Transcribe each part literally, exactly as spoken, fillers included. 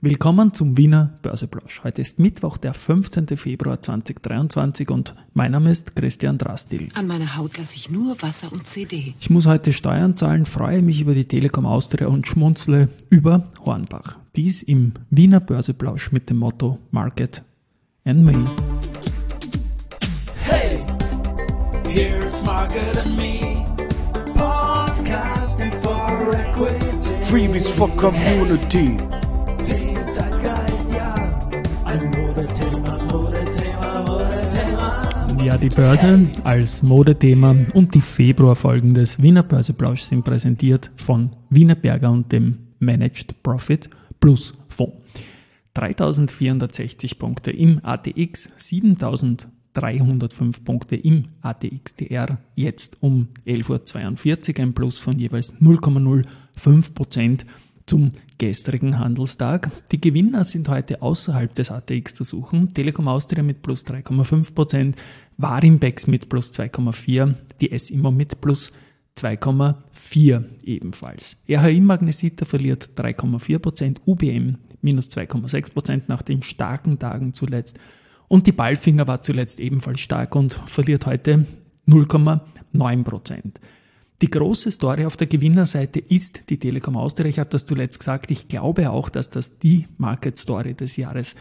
Willkommen zum Wiener Börseplausch. Heute ist Mittwoch, der fünfzehnten Februar zweitausenddreiundzwanzig und mein Name ist Christian Drastil. An meiner Haut lasse ich nur Wasser und C D. Ich muss heute Steuern zahlen, freue mich über die Telekom Austria und schmunzle über Hornbach. Dies im Wiener Börseplausch mit dem Motto Market and Me. Hey, here's Market and Me, podcasting for equity. Freebies for Community. Den Zeitgeist, ja, ein Modethema, Modethema, Modethema. Ja, die Börse als Modethema und die Februarfolgen des Wiener Börseplausch sind präsentiert von Wienerberger und dem Managed Profit Plus Fonds. dreitausendvierhundertsechzig Punkte im A T X, siebentausenddreihundertfünf Punkte im A T X T R, jetzt um elf Uhr zweiundvierzig, ein Plus von jeweils null Komma null fünf Prozent zum gestrigen Handelstag. Die Gewinner sind heute außerhalb des A T X zu suchen. Telekom Austria mit plus drei Komma fünf Prozent, Warimbex mit plus zwei Komma vier, die S-Immo mit plus zwei Komma vier ebenfalls. R H I Magnesita verliert drei Komma vier Prozent, U B M minus zwei Komma sechs Prozent nach den starken Tagen zuletzt. Und die Palfinger war zuletzt ebenfalls stark und verliert heute null Komma neun Prozent. Die große Story auf der Gewinnerseite ist die Telekom Austria. Ich habe das zuletzt gesagt. Ich glaube auch, dass das die Market Story des Jahres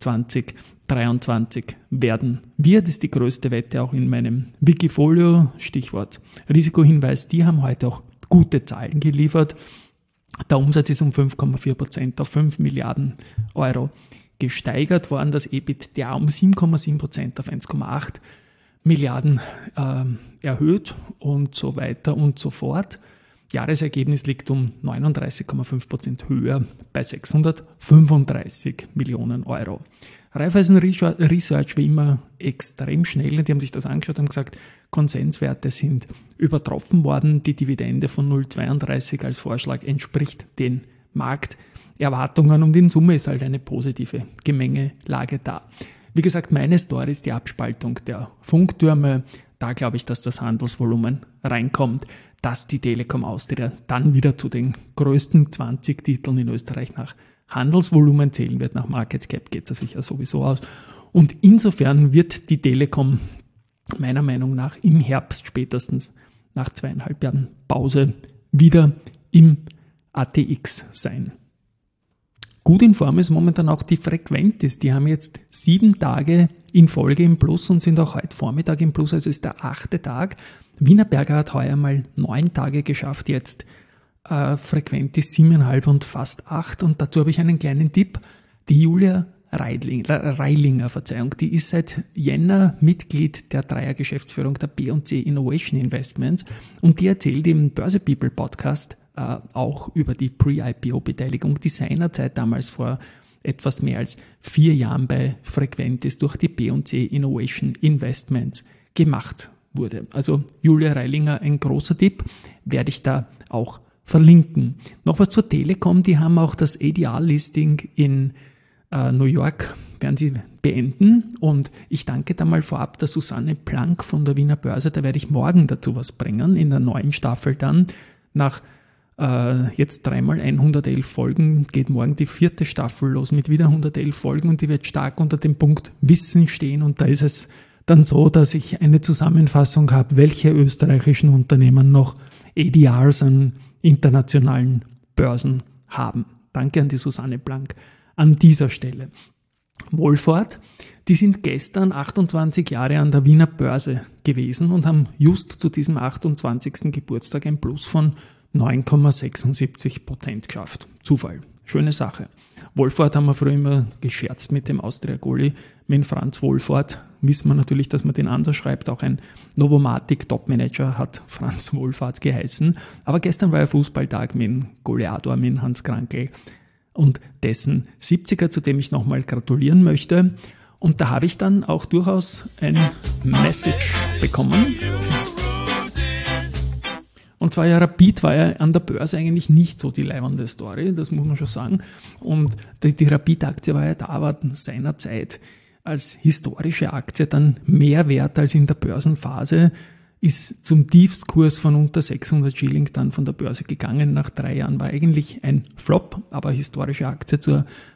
zweitausenddreiundzwanzig werden wird. Das ist die größte Wette auch in meinem Wikifolio. Stichwort Risikohinweis. Die haben heute auch gute Zahlen geliefert. Der Umsatz ist um fünf Komma vier Prozent auf fünf Milliarden Euro gesteigert worden. Das EBITDA um sieben Komma sieben Prozent auf eins Komma acht Milliarden äh, erhöht und so weiter und so fort. Jahresergebnis liegt um neununddreißig Komma fünf Prozent höher bei sechshundertfünfunddreißig Millionen Euro. Raiffeisen Research wie immer extrem schnell. Die haben sich das angeschaut und gesagt, Konsenswerte sind übertroffen worden. Die Dividende von null Komma zweiunddreißig als Vorschlag entspricht den Markterwartungen und in Summe ist halt eine positive Gemengelage da. Wie gesagt, meine Story ist die Abspaltung der Funktürme. Da glaube ich, dass das Handelsvolumen reinkommt, dass die Telekom Austria dann wieder zu den größten zwanzig Titeln in Österreich nach Handelsvolumen zählen wird. Nach Market Cap geht es sicher sowieso aus. Und insofern wird die Telekom meiner Meinung nach im Herbst spätestens nach zweieinhalb Jahren Pause wieder im A T X sein. Gut in Form ist momentan auch die Frequentis. Die haben jetzt sieben Tage in Folge im Plus und sind auch heute Vormittag im Plus, also ist der achte Tag. Wienerberger hat heuer mal neun Tage geschafft, jetzt äh, Frequentis siebeneinhalb und fast acht. Und dazu habe ich einen kleinen Tipp. Die Julia Reilinger, Reilinger, Verzeihung, die ist seit Jänner Mitglied der Dreier-Geschäftsführung der B und C Innovation Investments und die erzählt im Börse People Podcast äh, auch über die Pre-I P O-Beteiligung, die seinerzeit damals vor etwas mehr als vier Jahren bei Frequentis durch die B und C Innovation Investments gemacht wurde. Also Julia Reilinger, ein großer Tipp, werde ich da auch verlinken. Noch was zur Telekom, die haben auch das A D R-Listing in äh, New York, werden sie beenden und ich danke da mal vorab der Susanne Planck von der Wiener Börse, da werde ich morgen dazu was bringen, in der neuen Staffel dann nach Uh, jetzt dreimal hundertelf Folgen, geht morgen die vierte Staffel los mit wieder hundertelf Folgen und die wird stark unter dem Punkt Wissen stehen und da ist es dann so, dass ich eine Zusammenfassung habe, welche österreichischen Unternehmen noch A D Rs an internationalen Börsen haben. Danke an die Susanne Planck an dieser Stelle. Wohlfahrt, die sind gestern achtundzwanzig Jahre an der Wiener Börse gewesen und haben just zu diesem achtundzwanzigsten Geburtstag ein Plus von neun Komma sechsundsiebzig Prozent geschafft. Zufall. Schöne Sache. Wohlfahrt haben wir früher immer gescherzt mit dem Austria-Goli. Mit Franz Wohlfahrt wissen wir natürlich, dass man den Ansatz schreibt. Auch ein Novomatic-Top-Manager hat Franz Wohlfahrt geheißen. Aber gestern war ja Fußballtag mit dem Goleador, mit Hans Krankl und dessen siebziger, zu dem ich nochmal gratulieren möchte. Und da habe ich dann auch durchaus ein Message bekommen. Und zwar ja, Rapid war ja an der Börse eigentlich nicht so die leibende Story, das muss man schon sagen. Und die, die Rapid-Aktie war ja da, war seinerzeit als historische Aktie dann mehr wert als in der Börsenphase, ist zum Tiefstkurs von unter sechshundert Schilling dann von der Börse gegangen. Nach drei Jahren war eigentlich ein Flop, aber historische Aktie zur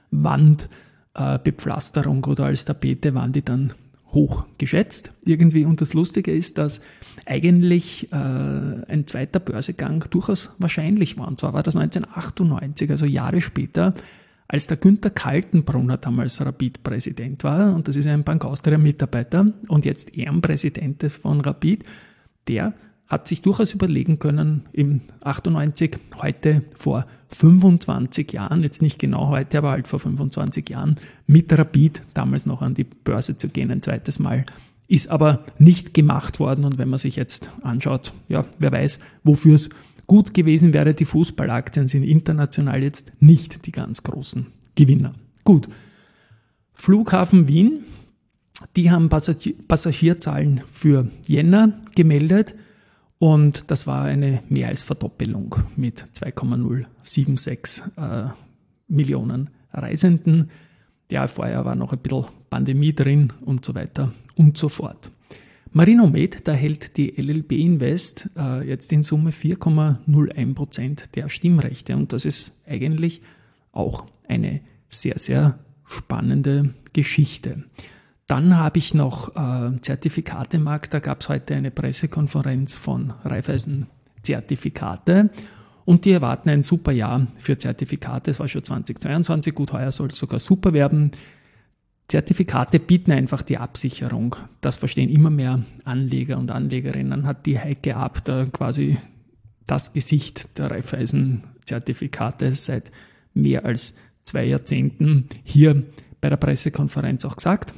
Wandbepflasterung oder als Tapete waren die dann hoch geschätzt irgendwie. Und das Lustige ist, dass eigentlich äh, ein zweiter Börsegang durchaus wahrscheinlich war. Und zwar war das neunzehnhundertachtundneunzig, also Jahre später, als der Günther Kaltenbrunner damals Rapid-Präsident war. Und das ist ein Bank Austria-Mitarbeiter und jetzt Ehrenpräsident von Rapid. Der hat sich durchaus überlegen können, im achtundneunzig, heute vor fünfundzwanzig Jahren, jetzt nicht genau heute, aber halt vor fünfundzwanzig Jahren, mit Rapid damals noch an die Börse zu gehen, ein zweites Mal. Ist aber nicht gemacht worden und wenn man sich jetzt anschaut, ja, wer weiß, wofür es gut gewesen wäre, die Fußballaktien sind international jetzt nicht die ganz großen Gewinner. Gut, Flughafen Wien, die haben Passagier- Passagierzahlen für Jänner gemeldet. Und das war eine mehr als Verdoppelung mit zwei Komma null sieben sechs äh, Millionen Reisenden. Ja, vorher war noch ein bisschen Pandemie drin und so weiter und so fort. Marinomed, da hält die L L B Invest äh, jetzt in Summe vier Komma null eins Prozent der Stimmrechte. Und das ist eigentlich auch eine sehr, sehr spannende Geschichte. Dann habe ich noch äh, Zertifikatemarkt, da gab es heute eine Pressekonferenz von Raiffeisen Zertifikate und die erwarten ein super Jahr für Zertifikate. Es war schon zweitausendzweiundzwanzig, gut, heuer soll es sogar super werden. Zertifikate bieten einfach die Absicherung. Das verstehen immer mehr Anleger und Anlegerinnen. Hat die Heike Ab da quasi das Gesicht der Raiffeisen Zertifikate seit mehr als zwei Jahrzehnten hier bei der Pressekonferenz auch gesagt.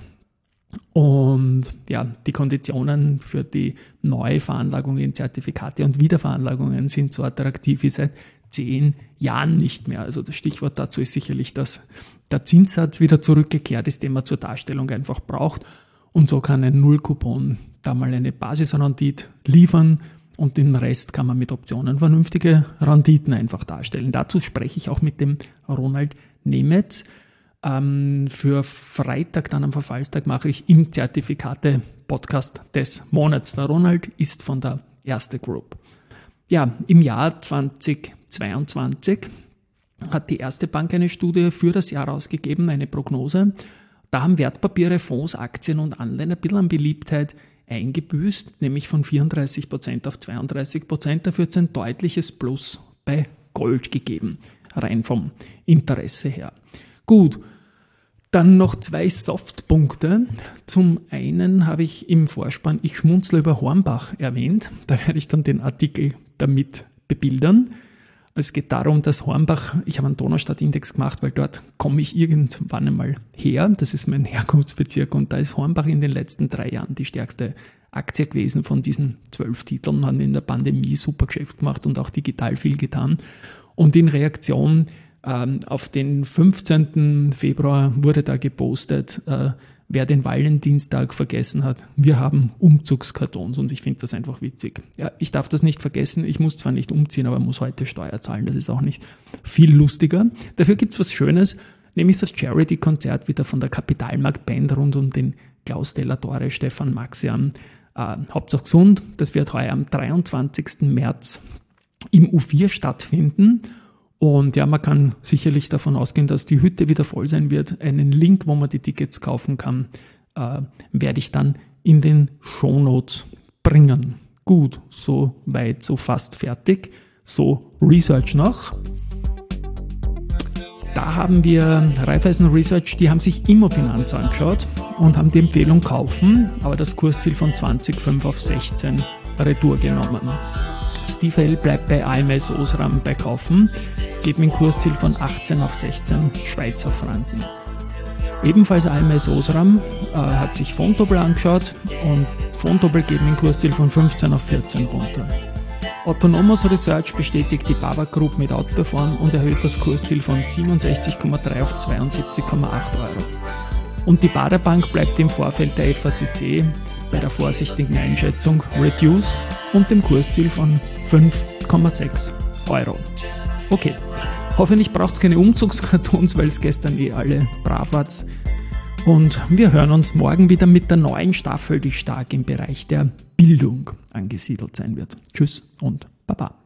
Und ja, die Konditionen für die Neuveranlagung in Zertifikate und Wiederveranlagungen sind so attraktiv wie seit zehn Jahren nicht mehr. Also das Stichwort dazu ist sicherlich, dass der Zinssatz wieder zurückgekehrt ist, den man zur Darstellung einfach braucht. Und so kann ein Nullcoupon da mal eine Basisrendite liefern und den Rest kann man mit Optionen vernünftige Renditen einfach darstellen. Dazu spreche ich auch mit dem Ronald Nemetz. Ähm, für Freitag, dann am Verfallstag, mache ich im Zertifikate-Podcast des Monats. Der Ronald ist von der Erste Group. Ja, im Jahr zweitausendzweiundzwanzig hat die Erste Bank eine Studie für das Jahr rausgegeben, eine Prognose. Da haben Wertpapiere, Fonds, Aktien und Anleihen ein bisschen an Beliebtheit eingebüßt, nämlich von vierunddreißig Prozent auf zweiunddreißig Prozent. Dafür hat es ein deutliches Plus bei Gold gegeben, rein vom Interesse her. Gut, dann noch zwei Softpunkte. Zum einen habe ich im Vorspann Ich schmunzle über Hornbach erwähnt. Da werde ich dann den Artikel damit bebildern. Es geht darum, dass Hornbach, ich habe einen Donaustadt-Index gemacht, weil dort komme ich irgendwann einmal her. Das ist mein Herkunftsbezirk und da ist Hornbach in den letzten drei Jahren die stärkste Aktie gewesen von diesen zwölf Titeln, haben in der Pandemie super Geschäft gemacht und auch digital viel getan. Und in Reaktion auf den fünfzehnten Februar wurde da gepostet, äh, wer den Valentinstag vergessen hat, wir haben Umzugskartons und ich finde das einfach witzig. Ja, ich darf das nicht vergessen, ich muss zwar nicht umziehen, aber muss heute Steuer zahlen, das ist auch nicht viel lustiger. Dafür gibt es was Schönes, nämlich das Charity-Konzert wieder von der Kapitalmarkt-Band rund um den Klaus Della Torre, Stefan Maxian, äh, Hauptsache gesund. Das wird heuer am dreiundzwanzigsten März im U vier stattfinden. Und ja, man kann sicherlich davon ausgehen, dass die Hütte wieder voll sein wird. Einen Link, wo man die Tickets kaufen kann, äh, werde ich dann in den Shownotes bringen. Gut, so weit, so fast fertig. So, Research noch. Da haben wir Raiffeisen Research, die haben sich Immofinanz angeschaut und haben die Empfehlung kaufen, aber das Kursziel von zwanzig Komma fünf auf sechzehn Retour genommen. Steve L. bleibt bei A M S Osram bei Kaufen, geben ein Kursziel von achtzehn auf sechzehn Schweizer Franken. Ebenfalls A M S Osram äh, hat sich Fontobel angeschaut und Fontobel geben ein Kursziel von fünfzehn auf vierzehn runter. Autonomous Research bestätigt die Babak Group mit Outperform und erhöht das Kursziel von siebenundsechzig Komma drei auf zweiundsiebzig Komma acht Euro. Und die Baader Bank bleibt im Vorfeld der F A C C bei der vorsichtigen Einschätzung Reduce und dem Kursziel von fünf Komma sechs Euro. Okay, hoffentlich braucht es keine Umzugskartons, weil es gestern eh alle brav war. Und wir hören uns morgen wieder mit der neuen Staffel, die stark im Bereich der Bildung angesiedelt sein wird. Tschüss und Baba.